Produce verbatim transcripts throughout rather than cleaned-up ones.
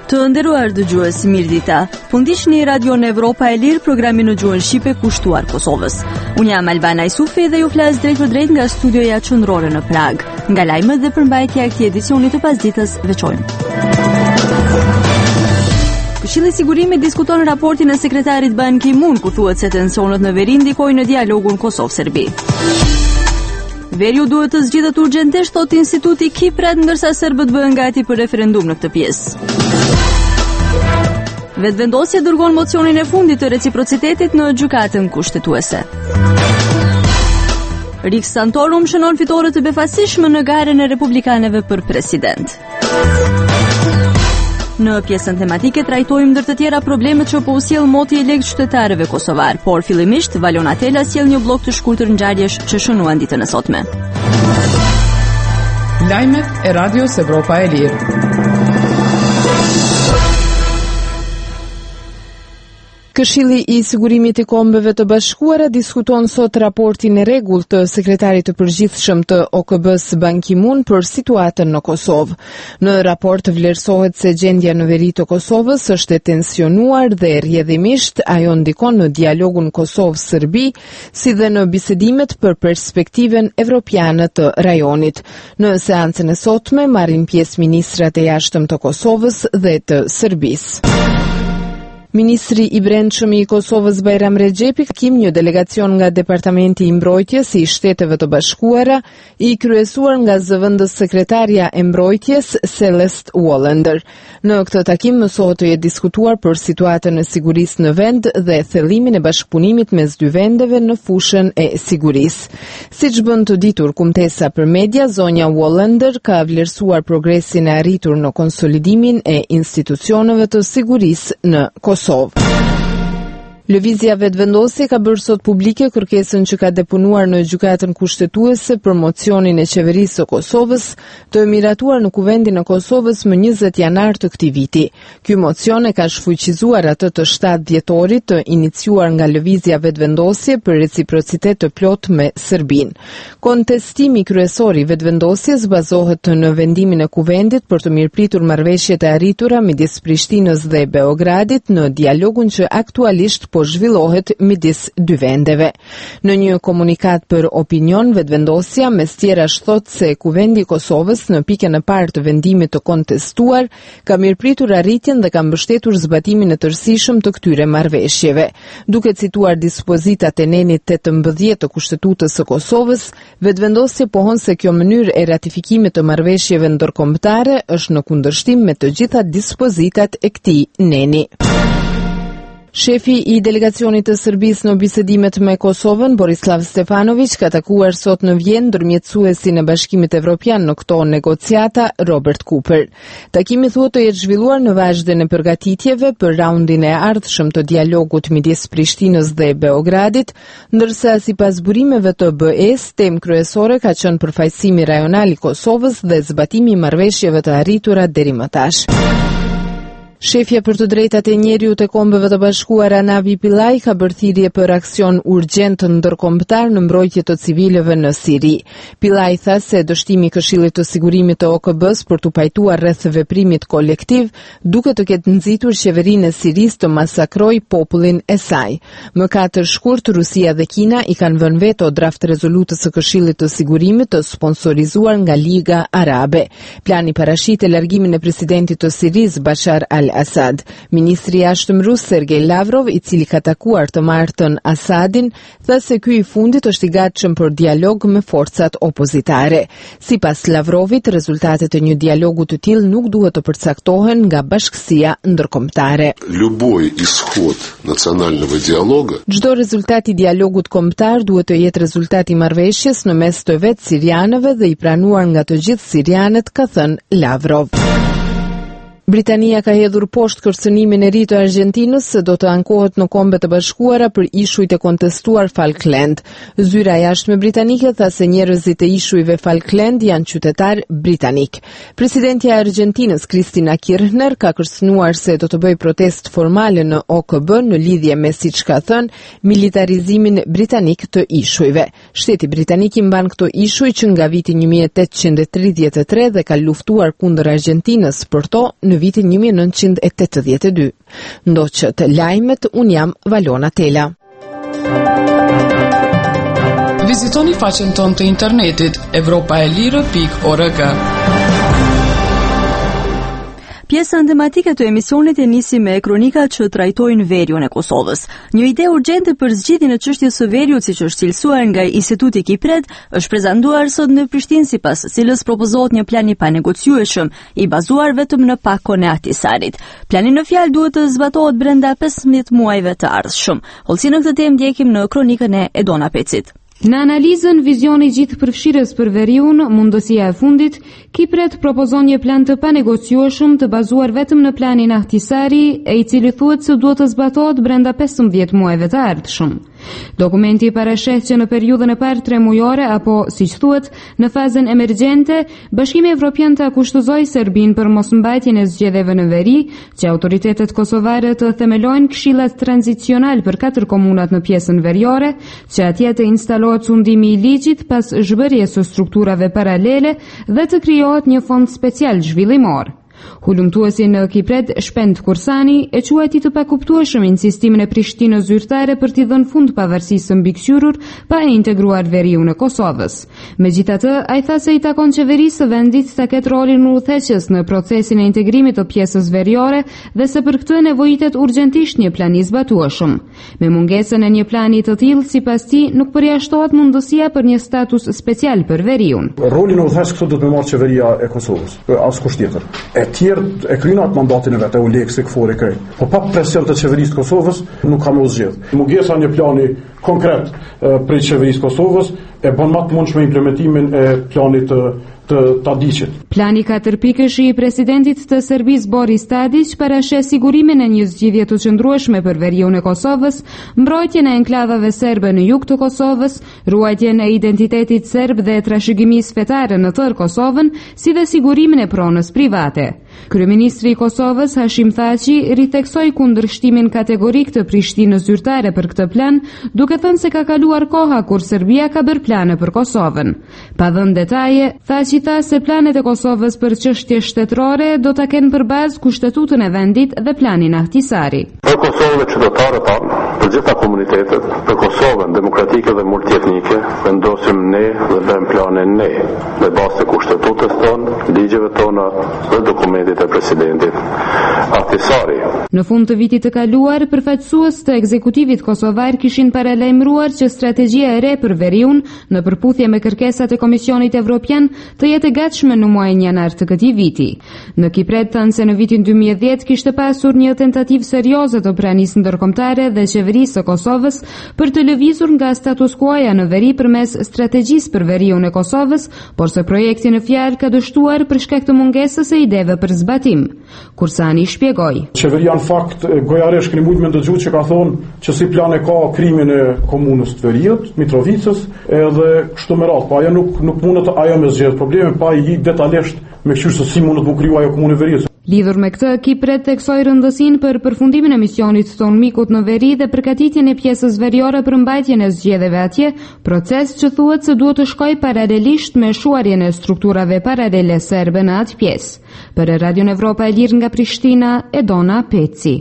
Të nderuar dëgjues, mirëdita. Po ndiqni Radion Evropa e Lirë, programin në gjuhën shqipe kushtuar Kosovës. Unë jam Albana Isufi dhe ju flas drejt për drejt nga studioja qendrore në Prag. Nga lajmet dhe përmbajtja e këtij edicioni të pasdites veçojmë. Këshilli i Sigurimit diskuton raportin e sekretarit Ban Ki-moon ku thuhet se tensionët në veri ndikojnë në dialogun Kosovë-Serbi. Veriu duhet të zgjidhet urgjentisht, thot Instituti Kiprat, ndërsa serbët bëhen gati për referendum në këtë pjesë. Vetëvendosja dërgon mocionin e fundit të reciprocitetit në gjykatën kushtetuese. Rik Santorum shënon fitore të befasishme në garën e republikanëve për president. Në pjesën tematike trajtojmë ndër të tjera problemet që po u sjell moti i legt qytetarëve kosovar, por fillimisht Valon Atela sjell një blog të shkurtër ngjarjesh që shënuan ditën e sotme. Lajmet e Radios Evropa e Lirë. Këshilli i Sigurimit i Kombeve të Bashkuara diskuton sot raportin e rregullt të sekretarit të përgjithshëm të O K B-s Ban Ki-moon për situatën në Kosovë. Në raport vlerësohet se gjendja në veri të Kosovës është e tensionuar dhe rrjedhimisht ajo ndikon në dialogun Kosovë-Serbi, si dhe në bisedimet për perspektiven evropiane të rajonit. Në seancën e sotme marrin pjesë ministrat e jashtëm të Kosovës dhe të Serbisë. Ministri i Brendshëm i Kosovës Bajram Rexhepi kim një delegacion nga Departamenti i Mbrojtjes i Shteteve të Bashkuara, i kryesuar nga zëvendës sekretarja e Mbrojtjes Celeste Wallander. Në këtë takim mësohet të jetë diskutuar për situatën e sigurisë në vend dhe thellimin e bashkëpunimit mes dy vendeve në fushën e sigurisë. Siç bën të ditur kumtesa për media, zonja Wallander ka vlerësuar progresin e arritur në konsolidimin e institucioneve të sigurisë në Kosovë. Kosovë. Lëvizja vetëvendosje ka bërë sot publike kërkesën që ka depunuar në gjykatën kushtetuese për mocionin e qeverisë së Kosovës të miratuar në Kuvendin e Kosovës më njëzet janar të këtij viti. Ky mocion e ka shfuqizuar atë të shtatë dhjetorit të iniciuar nga lëvizja vetëvendosje për reciprocitet të plot me Serbinë. Kontestimi kryesor i vetëvendosjes bazohet në vendimin e Kuvendit për të mirëpritur marrëveshjet e arritura midis Prishtinës dhe Beogradit në dialogun që aktualisht po zhvillohet midis dy vendeve. Në një komunikat për opinion, vetëvendosja mes tjerash thot se Kuvendi i Kosovës në pikën e parë të vendimit të kontestuar ka mirëpritur arritjen dhe ka mbështetur zbatimin e tërësishëm të këtyre marrëveshjeve. Duke cituar dispozitat e nenit tetëmbëdhjetë të Kushtetutës së Kosovës, vetëvendosja pohon se kjo mënyrë e ratifikimit të marrëveshjeve ndërkombëtare është në kundërshtim me të gjitha dispozitat e këtij neni. Shefi i delegacionit të Serbisë në bisedimet me Kosovën, Borislav Stefanović, ka takuar sot në Vjenë ndërmjetësuesin e Bashkimit Evropian në këto negociata, Robert Cooper. Takimi thuhet të jetë zhvilluar në vazhdën e përgatitjeve për raundin e ardhshëm të dialogut midis Prishtinës dhe Beogradit, ndërsa sipas burimeve të B E-s, temë kryesore ka qenë përfaqësimi rajonal i Kosovës dhe zbatimi i marrëveshjeve të arritura deri më tash. Shefja për të drejtat e njeriut e Kombeve të Bashkuara Navi Pillay ka bërë thirrje për aksion urgjent ndërkombëtar në mbrojtje të civilëve në Siri. Pillay tha se dështimi i Këshillit të Sigurimit të O K B-s për të pajtuar rreth veprimit kolektiv duket të ketë nxitur qeverinë e Sirisë të masakrojë popullin e saj. Më katër shkurt Rusia dhe Kina i kanë vënë veto draft rezolutës së Këshillit të Sigurimit të sponsorizuar nga Liga Arabe. Plani parashit largimin e presidentit të Sirisë Bashar al Asad. Ministri i jashtëm rus Sergej Lavrov, i cili ka takuar të martën Asadin, tha se ky i fundit është i gatshëm për dialog me forcat opozitare. Sipas Lavrovit, rezultatet e një dialogu të tillë nuk duhet të përcaktohen nga bashkësia ndërkombëtare. Любой исход национального диалога. Çdo rezultat i dialogut kombëtar duhet të jetë rezultat i marrëveshjes në mes të vetë sirianëve dhe i pranuar nga të gjithë sirianët, ka thënë Lavrov. Britania ka hedhur poshtë kërcënimin e ri të Argjentinës se do të ankohet në Kombet e Bashkuara për ishujt e kontestuar Falkland. Zyra jashtme britanike tha se njerëzit e ishujve Falkland janë qytetar britanik. Presidentja e Argjentinës Kristina Kirchner ka kërcënuar se do të bëjë protestë formale në O K B në lidhje me, siç ka thënë, militarizimin britanik të ishujve. Shteti britanik i mban këto ishuj që nga viti një mijë e tetëqind e tridhjetë e tre dhe ka luftuar kundër Argjentinës për to në në vitin një mijë e nëntëqind e tetëdhjetë e dy. Ndoqët lajmet, un jam Valona Tela. Vizitoni faqen tonë të internetit evropaelire pikë org. Pjesën tematike të emisionit e nisi me kronika që trajtojnë veriun e Kosovës. Një ide urgjente për zgjidhjen e çështjes së veriut, siç është cilësuar nga Instituti Kipret, është prezantuar sot në Prishtinë, sipas cilës propozohet një plan i panegociueshëm, i bazuar vetëm në pakon e Ahtisarit. Plani në fjalë duhet të zbatohet brenda pesëmbëdhjetë muajve të ardhshëm. Hollësi në këtë temë ndjekim në kronikën e Edona Pecit. Në analizën vizioni gjithë përfshirës për veriun, mundësia e fundit, Kipret propozon një plan të panegociueshëm të bazuar vetëm në planin Ahtisari, e i cili thuhet se duhet të zbatohet brenda pesëmbëdhjetë muajve të ardhshëm. Dokumenti parasheh që në periudhën e parë tremujore apo, siç thuhet, në fazën emergjente, Bashkimi Evropian ta kushtozoi Serbinë për mosmbajtjen e zgjedhjeve në veri, që autoritetet kosovare të themelojnë këshillat tranzicional për katër komunat në pjesën veriore, që atje të instalohet sundimi i ligjit pas zhbërjes së strukturave paralele dhe të krijohet një fond special zhvillimor. Hulumtuesi në Kipret, Shpend Kursani, e quajti të pakuptueshëm insistimin e Prishtinës zyrtare për t'i dhënë fund pavarësisë së mbikëqyrur pa e integruar veriun e Kosovës. Megjithatë, ai tha se i takon qeverisë së vendit ta ketë rolin udhëheqës në procesin e integrimit të pjesës veriore dhe se për këtë nevojitet urgjentisht një plan i zbatueshëm. Me mungesën e një plani të tillë, sipas tij, nuk përjashtohet mundësia për një status special për veriun. Rolin e udhëheqës këtu do të marrë qeveria e Kosovës, askush tjetër. E tjerë e kryejnë atë mandatin e vet, e u lek se këfore këj. Po pa presion të qeverisë Kosovës nuk ka më zgjedh. Mungesa një plani konkret prej qeverisë Kosovës e bën më të mundshme implementimin e planit të të Tadićit. Plani katër pikësh i presidentit të Serbisë Boris Tadić parasheh sigurimin e një zgjidhje të qëndrueshme për veriun e Kosovës, mbrojtjen e enklavave serbe në jug të Kosovës, ruajtjen e identitetit serb dhe trashëgimisë fetare në tërë Kosovën, si dhe sigurimin e pronës private. Kryeministri i Kosovës Hashim Thaçi ritheksoi kundërshtimin kategorik të Prishtinës zyrtare për këtë plan, duke thënë se ka kaluar koha kur Serbia ka bërë plane për Kosovën. Pa dhënë detaje, Thaçi tha se planet e Kosovës për çështje shtetërore do ta kenë për bazë Kushtetutën e vendit dhe planin Ahtisari. Për Kosovën dhe qytetarët tanë, për gjitha komunitetet, për Kosovën demokratike dhe multietnike, vendosim ne dhe bëjmë planin ne, me bazë të Kushtetutës tonë, ligjeve tona dhe dokumentit e presidentit Ahtisari. Në fund të vitit të kaluar, përfaqësues të ekzekutivit kosovar kishin paralajmëruar që strategjia e re për veriun, në përputhje me kërkesat e Komisionit Evropian, të jetë e gatshme në muajin janar të këtij viti. Në Kipret thënë se në vitin dy mijë e dhjetë kishte pasur një tentativë serioze të pranisë ndërkombëtare dhe qeverisë së Kosovës për të lëvizur nga status quo-ja në veri përmes strategjisë për veriun e Kosovës, por se projekti në fjalë ka dështuar për shkak të mungesës së ideve për zbatim. Kursani shpjegoi. Qeveria në fakt gojaresh keni mujt me ndëgjuar që ka thonë që si plan e ka krimin e komunës të Veriut, Mitrovicës, edhe kështu me radhë, po ajo nuk nuk mundet ajo me zgjedh probleme pa i detajisht me qysh se si mundet të kriju ajo komunë e Veriut. Lidhur me këtë, Kipret theksoi rëndësinë për përfundimin e misionit ton mikut në veri dhe përgatitjen e pjesës veriore për mbajtjen e zgjedhjeve atje, proces që thuhet se duhet të shkojë paralelisht me shuarjen e strukturave paralele serbe në atë pjesë. Për Radion Evropa e Lirë nga Prishtina, Edona Peci.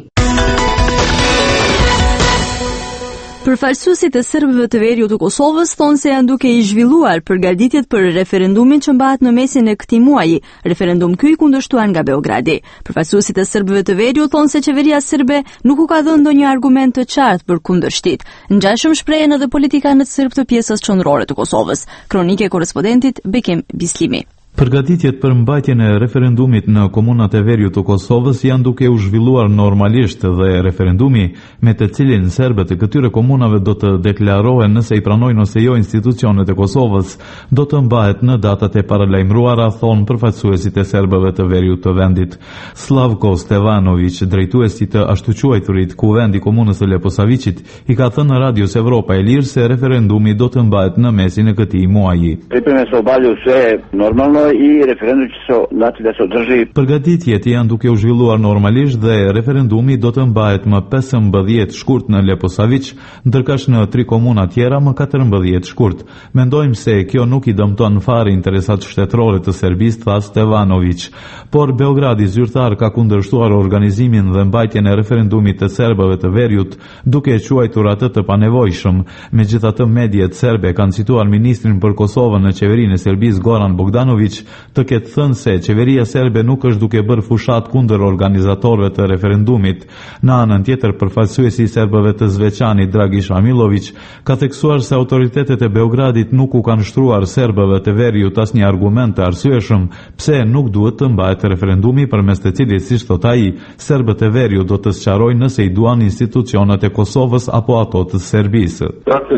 Përfaqësuesit e serbëve të veriut të Kosovës thonë se janë duke i zhvilluar përgatitjet për referendumin që mbahet në mesin e këtij muaji, referendum ky i kundërshtuar nga Beogradi. Përfaqësuesit e serbëve të veriut thonë se qeveria serbe nuk u ka dhënë ndonjë argument të qartë për kundërshtit. Ngjashëm shprehen edhe politikanët serb të pjesës qendrore të Kosovës. Kronike e korrespondentit Bekim Bislimi. Përgatitjet për mbajtjen e referendumit në komunat e veriut të Kosovës janë duke u zhvilluar normalisht dhe referendumi me të cilin serbët e këtyre komunave do të deklarohen nëse i pranojnë ose jo institucionet e Kosovës do të mbahet në datat e paralajmëruara, thonë përfaqësuesit e serbëve të veriut të vendit. Slavko Stevanović, drejtuesi të ashtu quajturit kuvendi komunës së Leposavićit, i ka thënë në Radios Evropa e Lirë se referendumi do të mbahet në mesin e këtij muaji. Pripreme se obavljaju sve normalno i referendumit që so natë dhe sot drži. Përgatitjet janë duke u zhvilluar normalisht dhe referendumi do të mbahet më pesëmbëdhjetë shkurt në Leposavić, ndërkësh në tri komuna tjera më katërmbëdhjetë shkurt. Mendojmë se kjo nuk i dëmton fare interesat shtetërore të Serbisë, tha Stevanović. Por Beogradi zyrtar ka kundërshtuar organizimin dhe mbajtjen e referendumit të serbëve të Veriut, duke e quajtur atë të panevojshëm. Megjithatë, mediat serbe kanë cituar ministrin për Kosovën në qeverinë e Serbisë Goran Bogdanović të ketë thënë se qeveria serbe nuk është duke bërë fushat kundër organizatorëve të referendumit. Në anën tjetër, përfaqësuesi i serbëve të Zveçanit Dragiša Milović ka theksuar se autoritetet e Beogradit nuk u kanë shtruar serbëve të Veriut asnjë argument të arsyeshëm pse nuk duhet të mbahet referendumi përmes të cilit, siç thot ai, serbët e Veriut do të sqarojnë nëse i duan institucionet e Kosovës apo ato të Serbisë.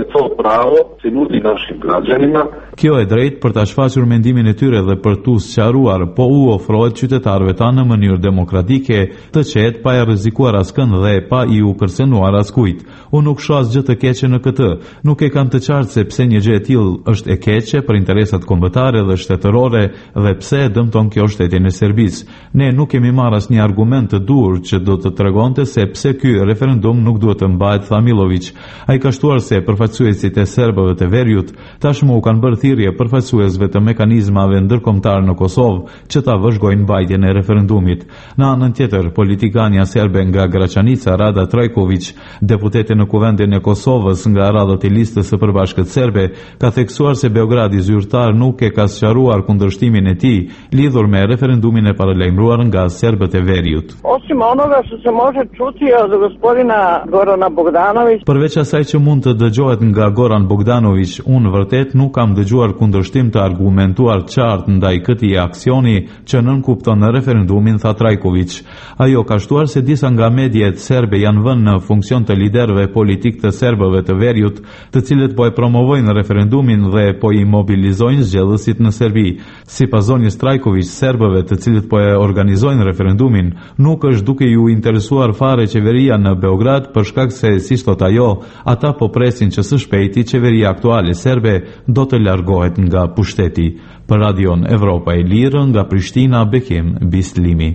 Kjo e drejt për ta shfaqur mendimin e tyre dhe për tu sqaruar, po u ofrohet qytetarëve ta në mënyrë demokratike, të qetë, pa e rrezikuar askënd dhe pa i u kërcënuar askujt. Unë nuk shoh asgjë të keqe në këtë. Nuk e kam të qartë se pse një gjë e tillë është e keqe për interesat kombëtare dhe shtetërore dhe pse e dëmton kjo shtetin e Serbisë. Ne nuk kemi marrë asnjë argument të dur që do të tregonte se pse ky referendum nuk duhet të mbahet, tha Milović. Ai ka shtuar se përfaqësuesit e serbëve të Veriut tashmë u kanë bërë thirrje përfaqësuesve të mekanizmave ndërkombëtar në Kosovë që ta vëzhgojnë mbajtjen e referendumit. Në anën tjetër, politikania serbe nga Gračanica Rada Trajković, deputete në Kuvendin e Kosovës nga radhët e listës së përbashkët serbe, ka theksuar se Beogradi zyrtar nuk e ka sqaruar kundërshtimin e tij lidhur me referendumin e paralajmëruar nga serbët e Veriut. Osim onoga što se može čuti od gospodina Gorana Bogdanović. Përveç asaj që mund të dëgjohet nga Goran Bogdanović, unë vërtet nuk kam dëgjuar kundërshtim të argumentuar qartë ndaj këtij aksioni që nënkupton në referendumin, tha Trajković. Ajo ka shtuar se disa nga mediat serbe janë vënë në funksion të liderëve politik të serbëve të Veriut, të cilët po e promovojnë referendumin dhe po i mobilizojnë zgjedhësit në Serbi. Sipas zonjës Trajković, serbëve të cilët po e organizojnë referendumin, nuk është duke ju interesuar fare qeveria në Beograd për shkak se, siç thot ajo, ata po presin që së shpejti qeveria aktuale serbe do të largohet nga pushteti. Për Radion Evropa e Lirë, nga Prishtina, Bekim Bislimi.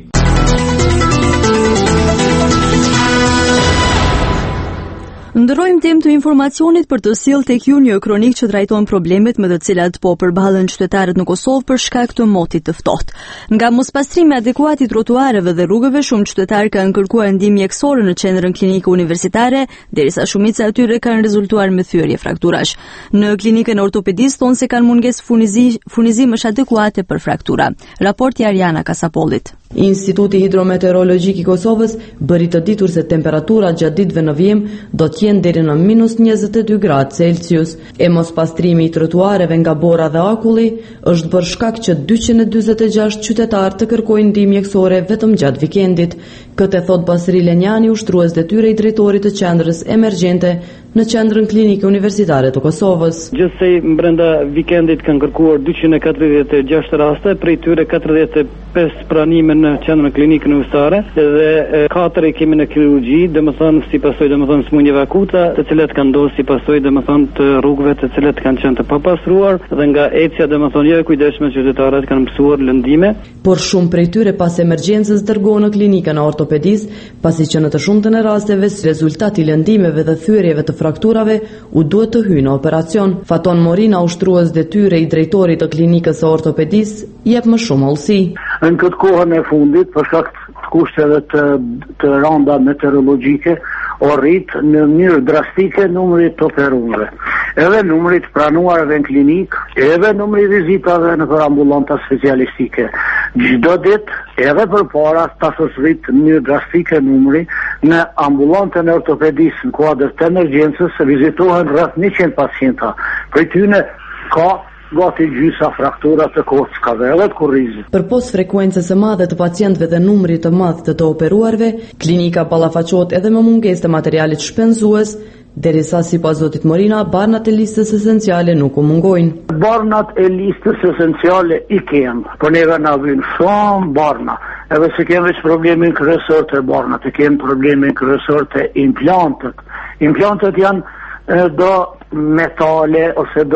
Ndërrojmë temë të informacionit për të sjellë tek ju një kronik që trajton problemet me të cilat po përballen qytetarët në Kosovë për shkak të motit të ftohtë. Nga mospastrimi adekuat i trotuareve dhe rrugëve, shumë qytetarë kanë kërkuar ndihmë mjekësore në qendrën klinike universitare, derisa shumica e tyre kanë rezultuar me thyerje frakturash. Në klinikën ortopedistë thonë se kanë mungesë furnizim, furnizimësh adekuate për fraktura. Raporti Ariana Kasapollit. Instituti Hidrometeorologjik i Kosovës bëri të ditur se temperaturat gjatë ditëve në vijim do të jenë deri në minus njëzet e dy gradë Celsius. E mospastrimi i trotuareve nga bora dhe akulli është bërë shkak që dyqind e dyzet e gjashtë qytetarë të kërkojnë ndihmë mjekësore vetëm gjatë vikendit. Këtë thot Basri Lenjani, ushtrues detyre i drejtorit të qendrës emergjente në qendrën klinike universitare të Kosovës. Gjithsej brenda vikendit kanë kërkuar dyqind e katërdhjetë e gjashtë raste, prej tyre katërdhjetë e pesë pranime në qendrën klinike universitare dhe katër i kemi në kirurgji, domethënë si pasojë domethënë smundjeve akuta, të cilat kanë ndodhur si pasojë domethënë të rrugëve të cilat kanë qenë të papastruar dhe nga ecja domethënë jo e kujdesshme qytetarët kanë mësuar lëndime. Por shumë prej tyre pas emergjencës dërgohen në klinikën e ortopedisë, pasi që në të shumtën e rasteve si rezultat i lëndimeve dhe thyerjeve të frakturave u duhet të hyjë në operacion. Faton Morina, ushtrues detyre i drejtorit të klinikës së ortopedisë, jep më shumë hollësi. Në këtë kohën e fundit, për shkak të kushteve të, të rënda meteorologjike, o rrit në mënyrë drastike numri të operuarve. Edhe numri të pranuarve në klinik, edhe numri vizitave në për ambulanta specialistike. Çdo ditë, edhe përpara tash është rrit në mënyrë drastike numri në ambulantën e ortopedisë në kuadër të emergjencës vizitohen rreth njëqind pacienta. Prej tyre ka gati gjysa fraktura të kockave edhe të kurrizit. Për pos frekuencës së madhe të pacientëve dhe numrit të madh të të operuarve, klinika ballafaqohet edhe me mungesë të materialit shpenzues, derisa sipas zotit Morina, barnat e listës esenciale nuk u mungojnë. Barnat e listës esenciale i kemë, por neve na vjen shumë barna. Edhe se kemë veç problemin kryesor të barnat, e kemë problemin kryesor të implantët. Implantët janë do metale ose do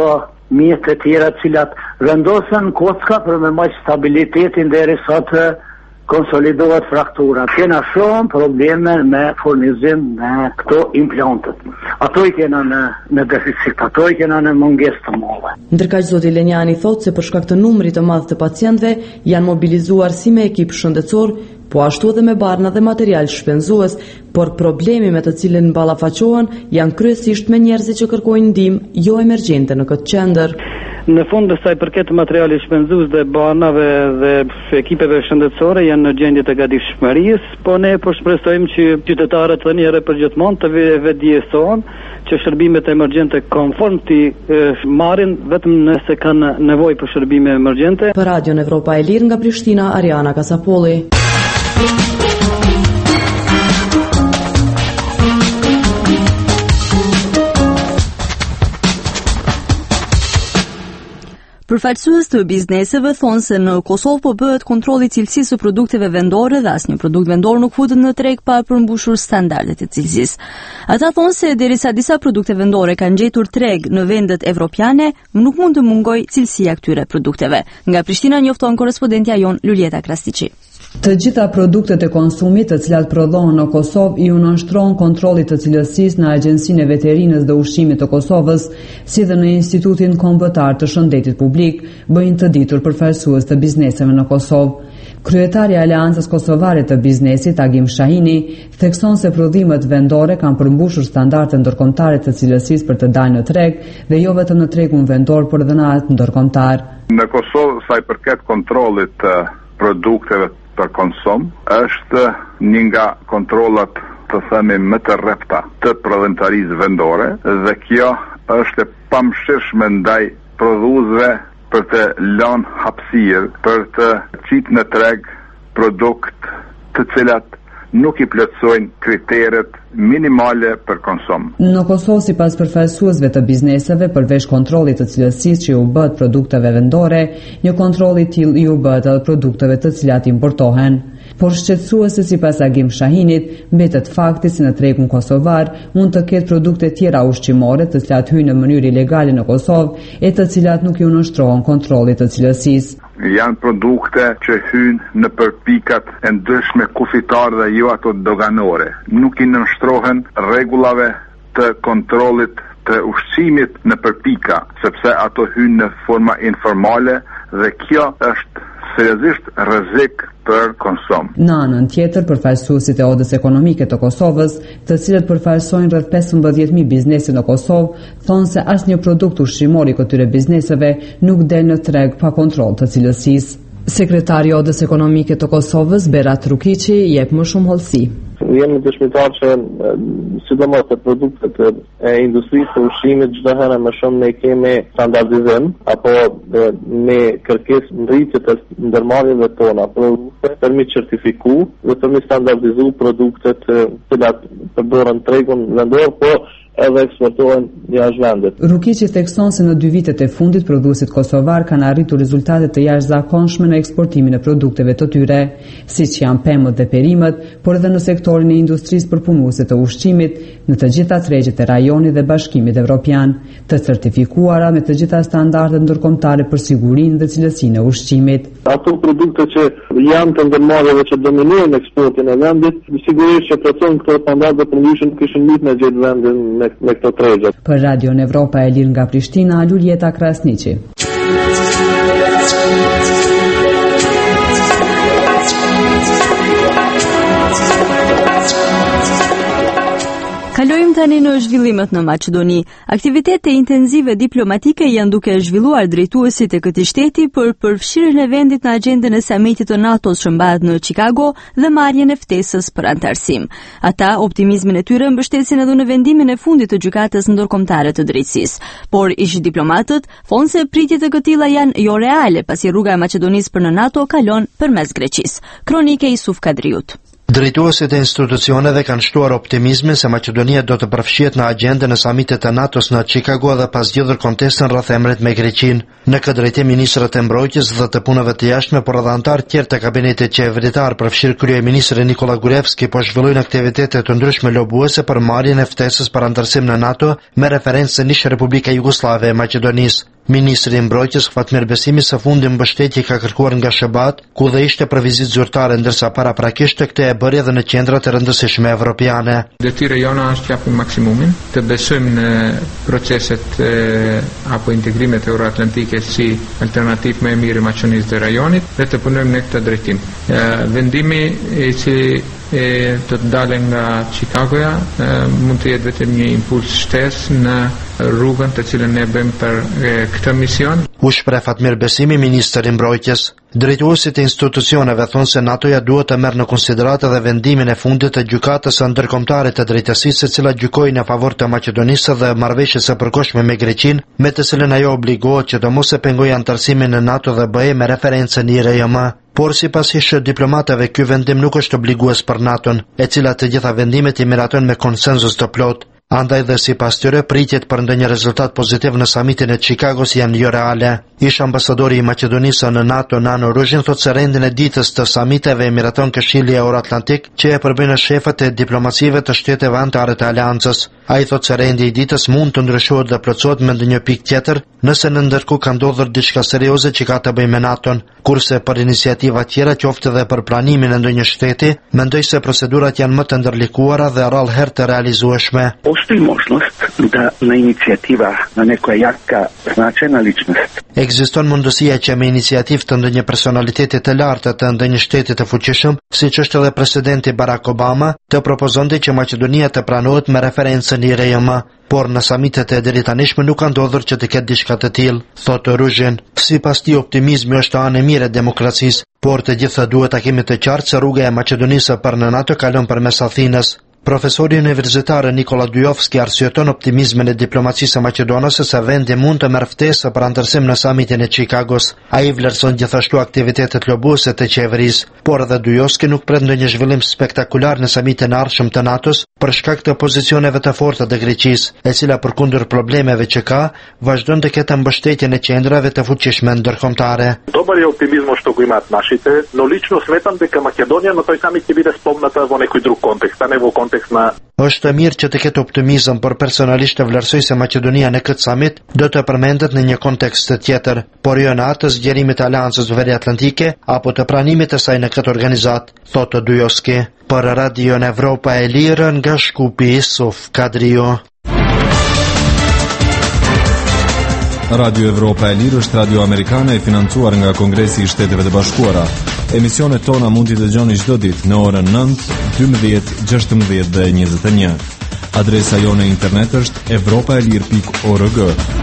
mjetet e tjera cilat vendosen kocka për me maj stabilitetin derisa të konsolidohet fraktura. Kena shumë probleme me furnizim me këto implantet. Ato i kena në, në deficit, ato i kena në mungesë të madhe. Ndërkaq zoti Lenjani thotë se për shkak të numrit të madh të pacientëve janë mobilizuar si me ekip shëndetësor, po ashtu edhe me barna dhe material shpenzues, por problemi me të cilin ballafaqohen janë kryesisht me njerëzit që kërkojnë ndihmë jo emergjente në këtë qendër. Në fund sa i përket materialit shpenzues dhe banave dhe ekipeve shëndetësore janë në gjendje të gatishmërisë, po ne po shpresojmë që qytetarët tani herë përgjithmonë të vetëdijsohen që shërbimet emergjente konform të marrin vetëm nëse kanë nevojë për shërbime emergjente. Për Radion Evropa e Lirë nga Prishtina, Ariana Kasapolli. Përfaqësues të bizneseve thonë se në Kosovë po bëhet kontrolli i cilësisë së produkteve vendore dhe asnjë produkt vendor nuk futet në treg pa përmbushur standardet e cilësisë. Ata thonë se derisa disa produkte vendore kanë gjetur treg në vendet evropiane, nuk mund të mungojë cilësia këtyre produkteve. Nga Prishtina njofton korrespondentja jon Lulieta Krastiçi. Të gjitha produktet e konsumit të cilat prodhohen në Kosovë i nënshtron kontrollit të cilësisë në Agjencinë e Veterinës dhe Ushqimit të Kosovës, si dhe në Institutin Kombëtar të Shëndetit Publik, bëjnë të ditur përfaqësues të bizneseve në Kosovë. Kryetari i Aleancës Kosovare të Biznesit, Agim Shahini, thekson se prodhimet vendore kanë përmbushur standarde ndërkombëtare të cilësisë për të dalë në treg dhe jo vetëm në tregun vendor, por edhe në atë ndërkombëtar. Në Kosovë, sa i përket kontrollit të produkteve për konsum, është një nga kontrollat të themi më të rrepta të prodhimtarisë vendore dhe kjo është e pamshirshme ndaj prodhuesve për të lënë hapësirë për të qitë në treg produkt të cilat nuk i plotësojnë kriteret minimale për konsum. Në Kosovë, sipas përfaqësuesve të bizneseve, përveç kontrollit të cilësisë që u bëhet produkteve vendore, një kontroll i tillë ju bëhet edhe produkteve të cilat importohen. Por shqetësuese sipas Agim Shahinit, mbetet fakti se në tregun kosovar mund të ketë produkte tjera ushqimore të cilat hyjnë në mënyrë ilegale në Kosovë e të cilat nuk ju nënshtrohen kontrollit të cilësisë. Janë produkte që hyjnë në përpikat e ndryshme kufitar dhe jo ato doganore. Nuk i nënshtrohen rregullave të kontrollit të ushqimit në përpika, sepse ato hyjnë në forma informale dhe kjo është seriozisht rrezik për konsum. Në anën tjetër, përfaqësuesit e Odës Ekonomike të Kosovës, të cilët përfaqësojnë rreth pesëmbëdhjetë mijë biznese në Kosovë, thonë se asnjë produkt ushqimor i këtyre bizneseve nuk del në treg pa kontroll të cilësisë. Sekretari i Odës Ekonomike të Kosovës, Berat Rukiqi, jep më shumë hollësi. Jemi dëshmitar që sidomos të produktet e industrisë të ushqimit çdo herë më shumë ne kemi standardizim apo me kërkesë ngritje të ndërmarrjeve tona produkte për mi certifiku dhe për mi standardizu produktet të cilat përdoren tregun vendor, po edhe eksportohen jashtë vendit. Rukiqi thekson se në dy vitet e fundit prodhuesit kosovar kanë arritur rezultate të jashtëzakonshme në eksportimin e produkteve të tyre, siç janë pemët dhe perimet, por edhe në sektorin e industrisë përpunuese të ushqimit, në të gjitha tregjet e rajonit dhe Bashkimit Evropian, të certifikuara me të gjitha standardet ndërkombëtare për sigurinë dhe cilësinë e ushqimit. Ato produkte që janë të ndërmarrjeve që dominojnë eksportin e vendit, sigurisht që plotësojnë këto standarde për ndryshim kishin mbi në gjithë vendin me me këto tregje. Për Radion Evropa e Lirë nga Prishtina, Lulieta Krasniqi. Kalojmë tani në zhvillimet në Maqedoni. Aktivitete intenzive diplomatike janë duke zhvilluar drejtuesit e këtij shteti për përfshirjen e vendit në agjendën e samitit të NATO-s që mbahet në Chicago dhe marrjen e ftesës për antarësim. Ata optimizmin e tyre mbështetsin edhe në vendimin e fundit të gjykatës ndërkombëtare të drejtësisë. Por ish diplomatët thonë se pritjet e këtilla janë jo reale, pasi rruga e Maqedonisë për në NATO kalon përmes Greqisë. Kronike Isuf Kadriut. Drejtuesit e institucioneve kanë shtuar optimizmin se Maqedonia do të përfshihet në agjendën e samitit të NATO-s në Chicago dhe pas zgjidhur kontestin rreth emrit me Greqinë. Në këtë drejtim ministrët e mbrojtjes dhe të punëve të jashtme, por edhe anëtarë tjerë të kabinetit qeveritar përfshirë kryeministri Nikola Gurevski po zhvillojnë aktivitete të ndryshme lobuese për marrjen e ftesës për antarësim në NATO me referencë në ish Republika Jugoslave e Maqedonisë. Ministri i Mbrojtjes Fatmir Besimi së fundi mbështetje ka kërkuar nga S B A-t, ku dhe ishte për vizitë zyrtare, ndërsa paraprakisht këtë e bëri edhe në qendrat e rëndësishme evropiane. Detyra jona është japim maksimumin, të besojmë në proceset e, apo integrimet euroatlantike si alternativë më e mirë e Maqedonisë dhe rajonit dhe të punojmë në këtë drejtim. E, vendimi i cili e të të dalen nga Chicagoja e, mund të jetë vetëm një impuls shtesë në rrugën të cilën ne bëjmë për e, këtë mision. U shpreh Fatmir Besimi, ministri i Mbrojtjes. Drejtuesit e institucioneve thonë se NATO-ja duhet të merr në konsiderat edhe vendimin e fundit të gjykatës së ndërkombëtare të drejtësisë, e cila gjykoi në favor të Maqedonisë dhe marrëveshjes së përkohshme me Greqinë, me të cilën ajo obligohet që të mos e pengojë anëtarësimin në NATO dhe B E me referencën në I R J M. Por sipas ish diplomatëve, ky vendim nuk është obligues për NATO-n, e cila të gjitha vendimet i miraton me konsenzus të plot. Andaj dhe sipas tyre, pritjet për ndonjë rezultat pozitiv në samitin e Chicagos janë jo reale. Ish ambasadori i Maqedonisë në NATO, Nano Ruzhin, thotë se rendin e ditës të samiteve e miraton Këshilli Euroatlantik, që e përbën shefët e diplomacive të shteteve anëtare të aleancës. Ai thotë se rendi i ditës mund të ndryshohet dhe plotësohet me ndonjë pikë tjetër, nëse në ndërkohë ka ndodhur diçka serioze që ka të bëjë me NATO-n, kurse për iniciativa tjera, qoftë edhe për pranimin e ndonjë shteti, mendoj se procedurat janë më të ndërlikuara dhe rrallë herë të realizueshme. Postoji možnost da na inicijativa na nekoj jaka značajna ličnost. Ekziston mundësia që me iniciativë të ndonjë personaliteti të lartë të ndonjë shteti të fuqishëm, siç është edhe presidenti Barack Obama, të propozonte që Maqedonia të pranohet me referencën në I R J M, por në samitet e deri tanishme nuk ka ndodhur që të ketë diçka të tillë, thotë Ruzhin. Sipas tij, optimizmi është anë e mirë e demokracisë, por të gjitha duhet ta kemi të qartë se rruga e Maqedonisë për në NATO kalon përmes Athinës. Profesori universitar Nikola Dujovski arsyeton optimizmin e diplomacisë së Maqedonisë se vendi mund të merr ftesë për anëtarësim në samitin e Chicagos. Ai vlerëson gjithashtu aktivitetet lobuese të qeverisë, por edhe Dujovski nuk pret ndonjë zhvillim spektakular në samitin e ardhshëm të NATO-s për shkak të pozicioneve të forta të Greqisë, e cila përkundër problemeve që ka, vazhdon të ketë mbështetjen e qendrave të fuqishme ndërkombëtare. Dobar je optimizmo što go imate našите, no lično smetam дека Македонија на тој самит ќе биде спомната во некој друг контекст, а не во контекст на. Është mirë që të ketë optimizëm, por personalisht të vlerësoj se Maqedonia në këtë summit do të përmendet në një kontekst tjetër, por jo në atë të zgjerimit të Aleancës Veriatlantike apo të pranimit të saj në këtë organizat, thotë Dujovski. Për Radio Evropa e Lirë, nga Shkupi, Suf Kadrio. Radio Evropa e Lirë është radio amerikane e financuar nga Kongresi i Shteteve të Bashkuara. Emisionet tona mund t'i dëgjoni çdo ditë në orën nëntë, dymbëdhjetë, gjashtëmbëdhjetë dhe njëzet e një. Adresa jone internet është evropaelir pikë org.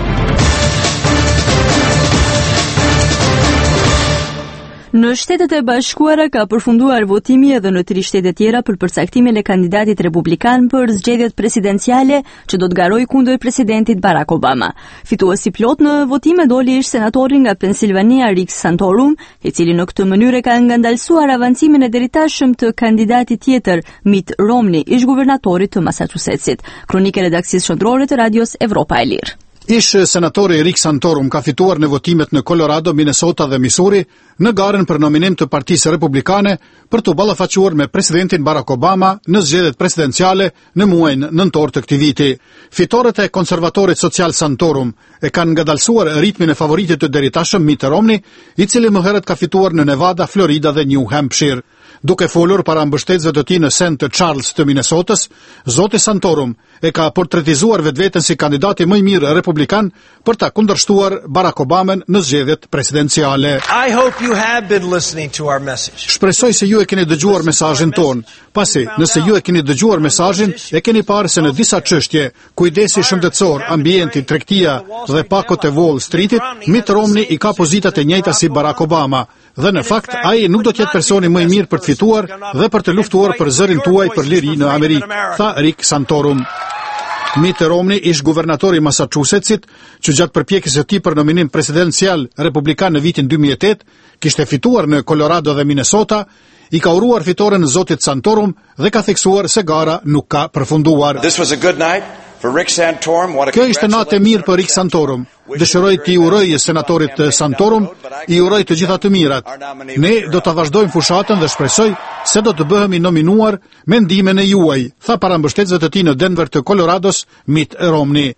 Në Shtetet e Bashkuara ka përfunduar votimi edhe në tri shtete tjera për përcaktimin e kandidatit republikan për zgjedhjet presidenciale që do të garojë kundër presidentit Barack Obama. Fituesi plot në votime doli ish senatori nga Pensilvania Rick Santorum, i cili në këtë mënyrë ka ngandalsuar avancimin e deritashëm të kandidatit tjetër Mitt Romney, ish guvernatorit të Massachusettsit. Kronikë e redaksisë shëndrore të Radios Evropa e Lirë. Ish senatori Rick Santorum ka fituar në votimet në Colorado, Minnesota dhe Missouri në garën për nominim të Partisë Republikane për të ballafaquar me presidentin Barack Obama në zgjedhjet presidenciale në muajin nëntor të këtij viti. Fitoret e konservatorit social Santorum e kanë ngadalsuar ritmin e favoritit të deritashëm Mitt Romney, i cili më herët ka fituar në Nevada, Florida dhe New Hampshire. Duke folur para mbështetësve të tij në Saint Charles të Minnesotës, zoti Santorum e ka portretizuar vetveten si kandidati më i mirë republikan për ta kundërshtuar Barack Obamen në zgjedhjet presidenciale. I hope you have been listening to our message. Shpresoj se ju e keni dëgjuar mesazhin ton. Pasi, nëse ju e keni dëgjuar mesazhin, e keni parë se në disa çështje, kujdesi shëndetësor, ambienti, tregtia dhe pakot e Wall Streetit, Mitt Romney i ka pozitat e njëjta si Barack Obama. Dhe në fakt, ai nuk do të jetë personi më i mirë për të fituar dhe për të luftuar për zërin tuaj për liri në Amerikë, tha Rick Santorum. Mitt Romney ish guvernatori i Massachusettsit, që gjatë përpjekjes së tij për nominim presidencial republikan në vitin dy mijë e tetë, kishte fituar në Colorado dhe Minnesota, i ka uruar fitoren zotit Santorum dhe ka theksuar se gara nuk ka përfunduar. This was a good night for Rick Santorum. Kjo ishte natë e mirë për Rick Santorum. Dëshiroj t'i uroj senatorit Santorum, i uroj të gjitha të mirat. Ne do të vazhdojmë fushatën dhe shpresoj se do të bëhemi nominuar me ndimen e juaj, tha para mbështetësve të tij në Denver të Colorados Mitt Romney.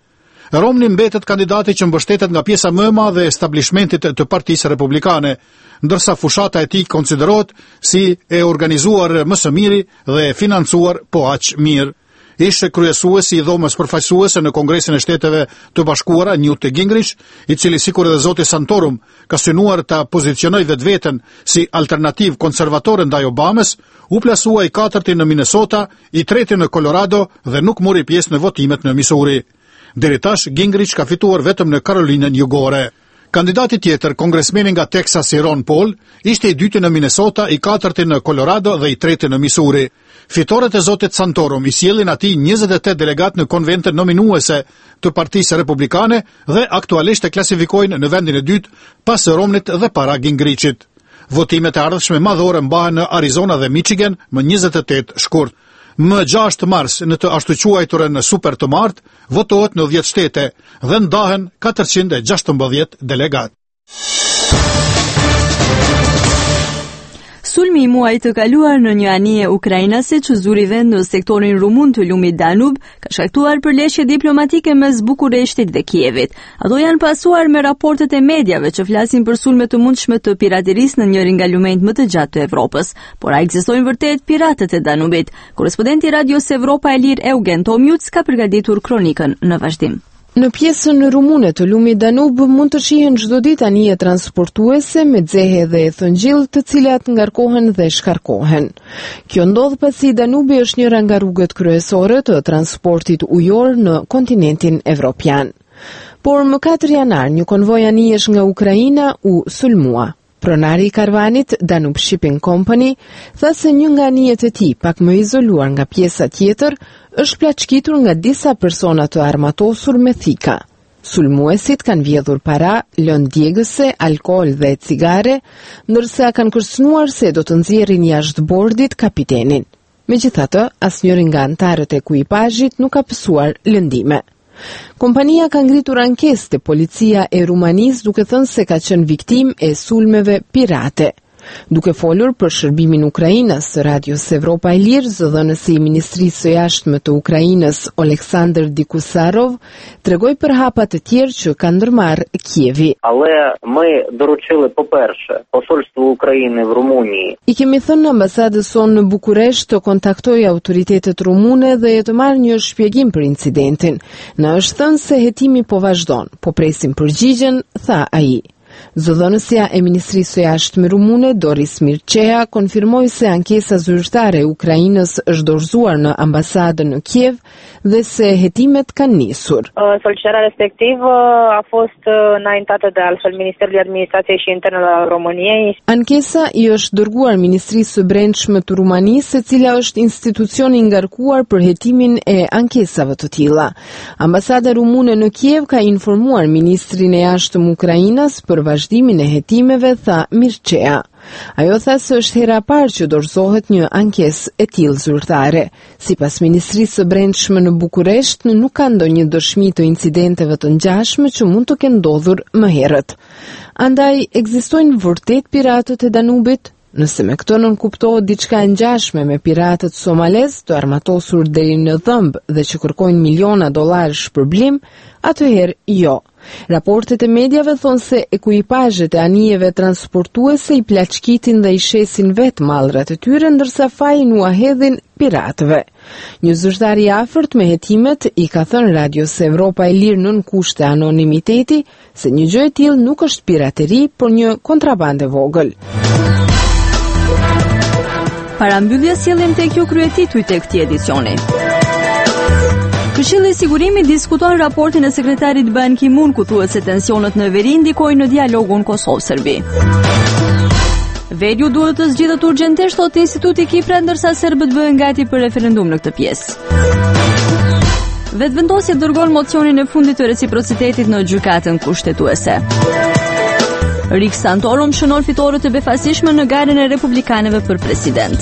Romney mbetet kandidati që mbështetet nga pjesa më e madhe e establishmentit të Partisë Republikane, ndërsa fushata e tij konsiderohet si e organizuar më së miri dhe e financuar po aq mirë. Ishte kryesuesi i dhomës përfaqësuese në Kongresin e Shteteve të Bashkuara Newt Gingrich, i cili sikur edhe zoti Santorum ka synuar ta pozicionoj vetveten si alternativë konservatore ndaj Obamës, u plasua i katërti në Minnesota, i treti në Colorado dhe nuk mori pjesë në votimet në Missouri. Deri tash Gingrich ka fituar vetëm në Karolinën Jugore. Kandidati tjetër, kongresmeni nga Texas Ron Paul, ishte i dyti në Minnesota, i katërti në Colorado dhe i treti në Missouri. Fitoret e zotit Santorum i sjellin atij njëzet e tetë delegat në konventën nominuese të Partisë Republikane dhe aktualisht e klasifikojnë në vendin e dytë pas Romneyt dhe para Gingrichit. Votimet e ardhshme madhore mbahen në Arizona dhe Michigan më njëzet e tetë shkurt. Më gjashtë mars në të ashtu quajturën super të martë votohet në dhjetë shtete dhe ndahen katërqind e gjashtëmbëdhjetë delegat. Sulmi i muajit të kaluar në një anije ukrainase që zuri vend në sektorin rumun të lumit Danub ka shkaktuar përleshje diplomatike mes Bukureshtit dhe Kievit. Ato janë pasuar me raportet e mediave që flasin për sulme të mundshme të piraterisë në njërin nga lumenjtë më të gjatë të Evropës. Por a ekzistojnë vërtet piratët e Danubit? Korrespondenti Radios Evropa e Lirë Eugen Tomjuc ka përgatitur kronikën në vazhdim. Në pjesën rumune të lumit Danub mund të shihen çdo ditë anije transportuese me xehe dhe thëngjill të cilat ngarkohen dhe shkarkohen. Kjo ndodh pasi Danubi është njëra nga rrugët kryesore të transportit ujor në kontinentin evropian. Por më katër janar një konvoj anijesh nga Ukraina u sulmua. Pronari i karvanit, Danub Shipping Company, tha se një nga anijet e tij, pak më izoluar nga pjesa tjetër, është plaçkitur nga disa persona të armatosur me thika. Sulmuesit kanë vjedhur para, lënë djegëse, alkool dhe cigare, ndërsa kanë kërcënuar se do të nxjerrin jashtë bordit kapitenin. Megjithatë, asnjëri nga anëtarët e ekuipazhit nuk ka pësuar lëndime. Kompania ka ngritur ankesë te policia e Rumanisë duke thënë se ka qenë viktimë e sulmeve pirate. Duke folur për shërbimin Ukrainës së Radios Evropa e Lirë, zëdhënësi i Ministrisë së Jashtme të Ukrainës Oleksandr Dikusarov tregoi për hapat e tjerë që ka ndërmarrë Kievi. Але ми доручили, по-перше, посольству України в Румунії. I kemi thënë ambasadës sonë në Bukuresht të kontaktojë autoritetet rumune dhe të marrë një shpjegim për incidentin. Na është thënë se hetimi po vazhdon, po presim përgjigjen, tha ai. Zëdhënësja e Ministrisë së Jashtme rumune Doris Mircea konfirmoi se ankesa zyrtare e Ukrainës është dorëzuar në ambasadën në Kiev dhe se hetimet kanë nisur. Solicitarea respectivă a fost înaintată de altfel Ministerului Administrației și Internelor al României. Ankesa i është dërguar Ministrisë së Brendshme të Rumanisë, e cila është institucioni i ngarkuar për hetimin e ankesave të tilla. Ambasada rumune në Kiev ka informuar ministrin e jashtëm Ukrainës për vazhdimin e hetimeve, tha Mircea. Ajo tha se është hera parë që dorëzohet një ankesë e tillë zyrtare. Sipas Ministrisë së Brendshme në Bukuresht, nuk ka ndonjë dëshmi të incidenteve të ngjashme që mund të kenë ndodhur më herët. Andaj ekzistojnë vërtet piratët e Danubit? Nëse me këtë nën kuptohet diçka e ngjashme me piratët somalez të armatosur deri në dhëmb dhe që kërkojnë miliona dollar shpërblim, atëherë jo. Raportet e mediave thonë se ekuipazhet e anijeve transportuese i plaçkitin dhe i shesin vetë mallrat e tyre, ndërsa fajin u ahedhin piratëve. Një zyrtar i afërt me hetimet i ka thënë Radios Evropa e Lirë nën kushte anonimiteti se një gjë e tillë nuk është pirateri, por një kontrabandë vogël. Para mbylljes sjellim tek ju kryetitujt të këtij edicioni. Këshilli i Sigurimit diskuton raportin e sekretarit Ban Ki-moon ku thuhet se tensionet në veri ndikojnë në dialogun Kosovë-Serbi. Veriu duhet të zgjidhet urgjentisht, thot Instituti Kipra, ndërsa serbët bëhen gati për referendum në këtë pjesë. Vetëvendosja dërgon mocionin e fundit të reciprocitetit në gjykatën kushtetuese. Rick Santorum shënon fitore të befasishme në garën e republikanëve për president.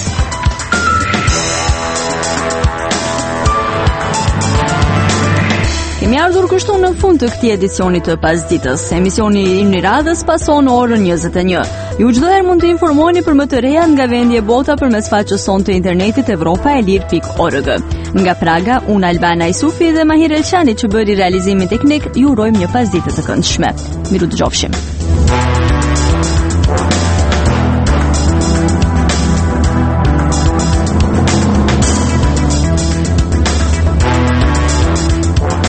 Kemi ardhur kështu në fund të këtij edicioni të pasditës. Emisioni i Një Radhës pason në orën njëzet e një. Ju çdo herë mund të informoheni për më të reja nga vendi e bota përmes faqes sonë të internetit evropaelir pikë org. Nga Praga, unë Albana Isufi dhe Mahir Elçani që bëri realizimin teknik, ju urojmë një pasditë të këndshme. Miru dëgjofshim.